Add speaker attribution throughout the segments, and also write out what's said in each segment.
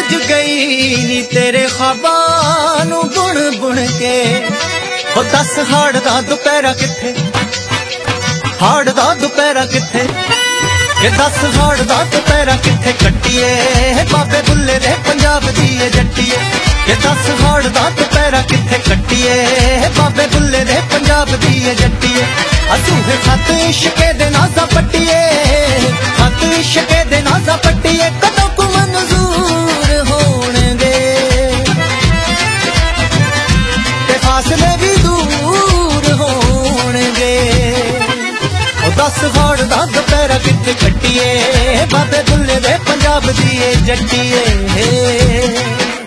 Speaker 1: भुज गई नी तेरे ख्वाबां नू बुन बुन के। ओ दस हाड़ दा दुपहरा किथे, हाड़ दा दुपहरा किथे, ये दस हाड़ दा दुपहरा किथे कट्टिए बाबे बुल्ले दे पंजाब दी जट्टिए। ये दस हाड़ दा दुपहरा किथे कट्टिए बाबे बुल्ले दे पंजाब दी जट्टिए। असूहे खत इश्के दे नाज़ा पट्टिए, खत इश्के दे नाज़ा पट्टिए। कदों को मंजूर होणगे ते फासले भी दूर होणगे। ओ दस हाड़ दा दुपहरा किथे कट्टिए बाबे बुल्ले दे पंजाब दी जट्टिए।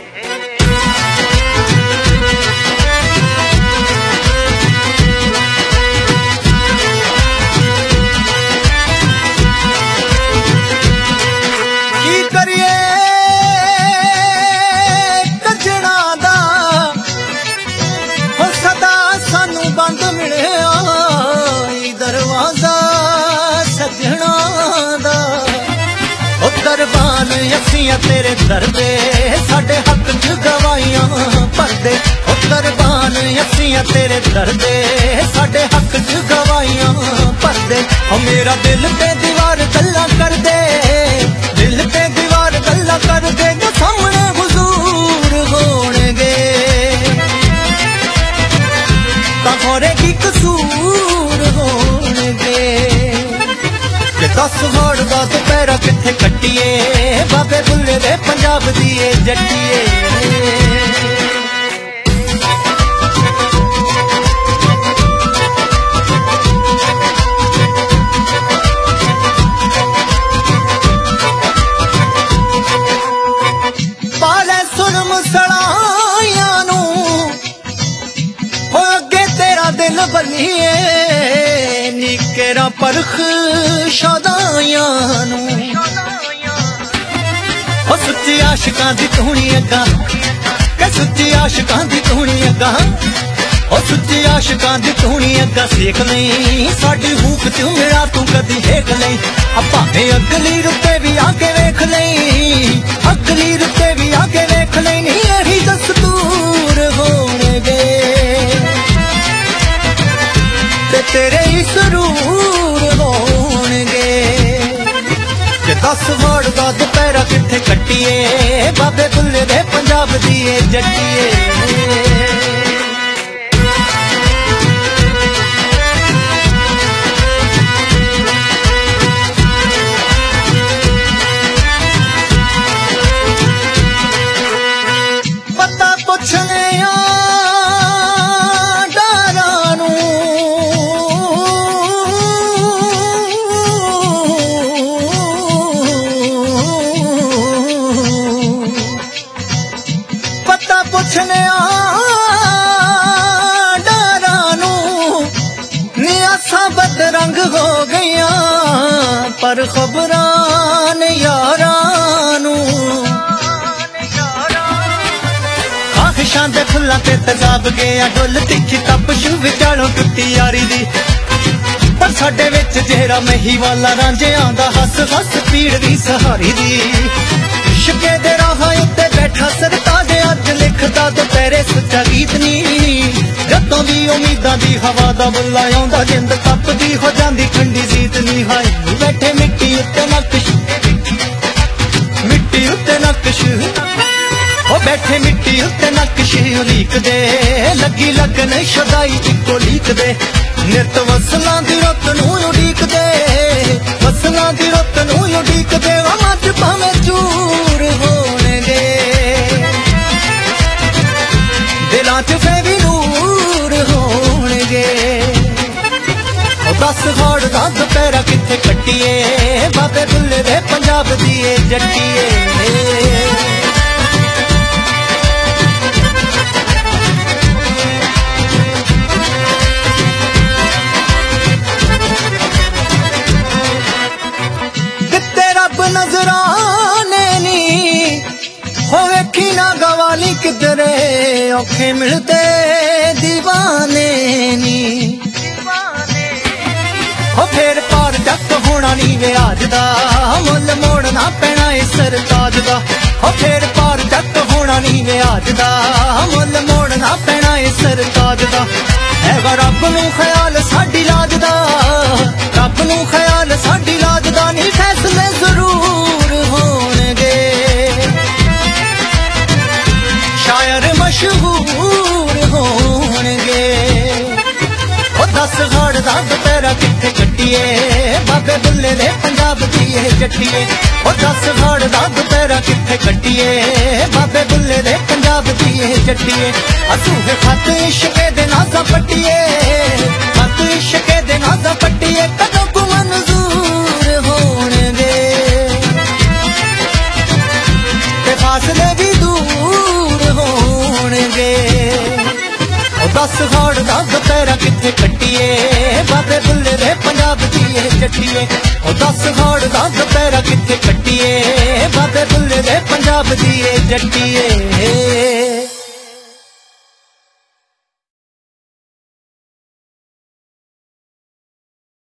Speaker 1: दरबान अखियां तेरे दरदे साडे हक च गवाइयां भरदे। ओ दरबान अखियां तेरे दरदे साडे हक च गवाइयां भरदे। ओ मेरा दिल पे दीवार गल्लां कर दे, दिल पे दीवार गल्लां कर दे। जो सामने हुजूर होणगे तां होरे की कसूर होणगे। दस हाड़ दा दुपहरा किथे कट्टिए बाबे बुल्ले दे पंजाब दी जट्टिए। पाले सुन मुसलाइयां नू हो अगे तेरा दिल बल्लिए निकेरा परख शादाइयां नू। ओ सुच्ची आशिकां दी धूनी अग्गा, के सुच्ची आशिकां दी धूनी अग्गा। ओ सुच्ची आशिकां दी धूनी अग्गा सेक लई साडी भूख च मेरा तू कदी हेक लई। भावें अगली रुते भी आके वेख लई, अगली रुते भी आके वेख लई। नी यही दस्तूर होणगे ते तेरे ही सरूर होणगे। दस हाड़ दा दुपहरा किथे कट्टिए बाबे बुल्ले दे पंजाब दी जट्टिए। पता पुछने पुछने डारां नू नियासा बदरंग हो गईयां पर खबरां ने यारां नू। ख्वाहिशां दे फुल्लां ते तजाब गया डुल तिखी तपश विचालों टुटी यारी दी। पर साडे विच चेहरा मही वाला रांझियां दा हस हस पीड़ दी सहारी दी। इश्के दे राहां उत्ते बैठा सरताज अज लिखदा दुपहरे सच्चा गीत नी। जदों दी उम्मीदां दी हवा दा बुल्ला आउंदा जिंद तपदी हो जांदी ठंडी जीत नी। हाय बैठे मिट्टी उत्ते नक्श, मिट्टी उत्ते नक्श। ओ बैठे मिट्टी उत्ते नक्श उलीक दे लगी लगन शदाई इको लीक दे। नित वसलां दी रुत नूं उड़ीक दे, वसलां दी रुत नूं उड़ीक दे। अज भावें चूर होणगे दिलां च फे भी नूर होणगे। ओ दस हाड़ दा दुपहरा किथे कट्टिए बाबे बुल्ले दे पंजाब दी जट्टिए। नजराने नी हो वेखी ना गवाली किधरे औखे मिलते दीवाने नी। हो फिर पार जक होना नी वे अज दा मुल मोड़ना पैना इस सरताज दा। हो फिर पार जट्टिए बाबे बुल्ले दे पंजाब दी जट्टिए ओ दस हाड़ दा दुपहरा किथे कट्टिए बाबे बुल्ले दे पंजाब दी जट्टिए असूहे खत इश्के दे नाज़ा पट्टिए खत इश्के दे नाज़ा पट्टिए कदों को मंजूर होणगे ते फासले भी दूर होणगे ओ दस हाड़ दा दुपहरा किथे कट्टिए बाबे बुल्ले दे पंजाब दी जट्टिए ओ दस हाड़ दा दुपहरा किथे कट्टिए बाबे बुल्ले दे पंजाब दी जट्टिए।